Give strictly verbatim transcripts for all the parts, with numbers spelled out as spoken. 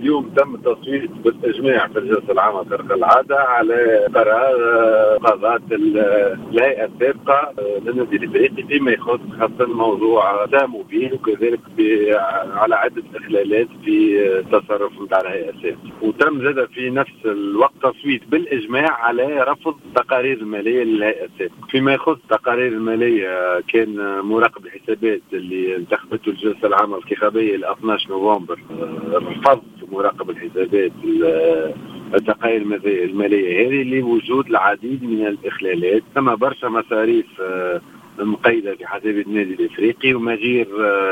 اليوم تم التصويت بالإجماع في الجلسة العامة خارج العادة على قرار قضاء الهيئة السابقة للنادي الإفريقي فيما يخص خاصة موضوع ساهموا به وكذلك على عدة إخلالات في التصرف نتاع الهيئة السابقة. وتم زاد في نفس الوقت تصويت بالإجماع على رفض تقارير المالية للهيئة السابقة. فيما يخص تقارير المالية كان مراقب الحسابات اللي انتخبته الجلسة العامة الانتخابية ل اثني عشر نوفمبر رفض مراقب الحسابات التقارير المالية هذه لوجود العديد من الإخلالات. ثم برشا مصاريف مقيدة في حسابات النادي الإفريقي ومغير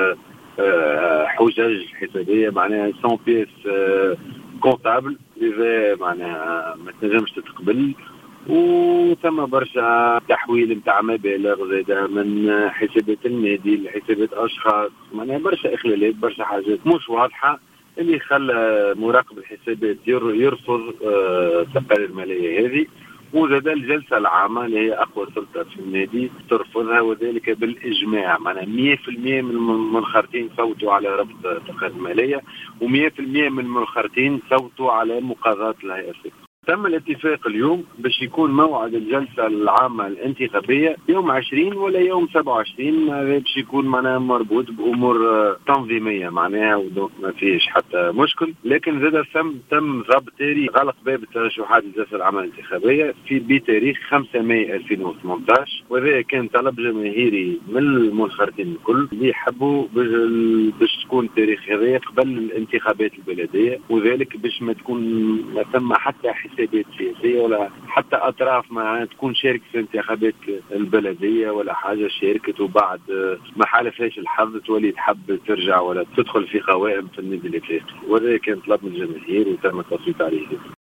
حجج حسابية معناها مية بيس كونتابل إذا معناها ما تنجمش تتقبل. وثم برشا تحويل نتاع مبالغ زاده من حسابات النادي لحسابات اشخاص، معناها برشا اخلالات برشا حاجات مش واضحه اللي خلى مراقب الحسابات يرفض التقارير الماليه هذه. وزاد الجلسه العامه اللي هي اقوى سلطه في النادي ترفضها وذلك بالاجماع، معناها مية بالمية من المنخرطين صوتوا على رفض التقارير الماليه ومية بالمية من المنخرطين صوتوا على مقاضاه الهيئه السابقه. تم الاتفاق اليوم باش يكون موعد الجلسة العامة الانتخابية يوم عشرين ولا يوم سبعة وعشرين، هذا باش يكون معناها مربوط بأمور تنظيمية معناها ودونك ما فيش حتى مشكل. لكن زاد تم تم ضبط تاريخ غلق باب الترشحات للجلسة العامة الانتخابية في بتاريخ خمسة ماي ألفين وثمانية عشر، وهذا كان طلب جماهيري من المنخرطين الكل اللي يحبوا باش تكون تاريخ هذا قبل الانتخابات البلدية، وذلك باش ما تكون ما ثم حتى حسابات سياسية ولا حتى أطراف ما تكون شاركت في انتخابات البلدية ولا حاجة شاركت وبعد ما حالفهاش الحظ تولي تحب ترجع ولا تدخل في قوائم في النادي الإفريقي. وهذا كان طلب من الجماهير وتم التصويت عليه.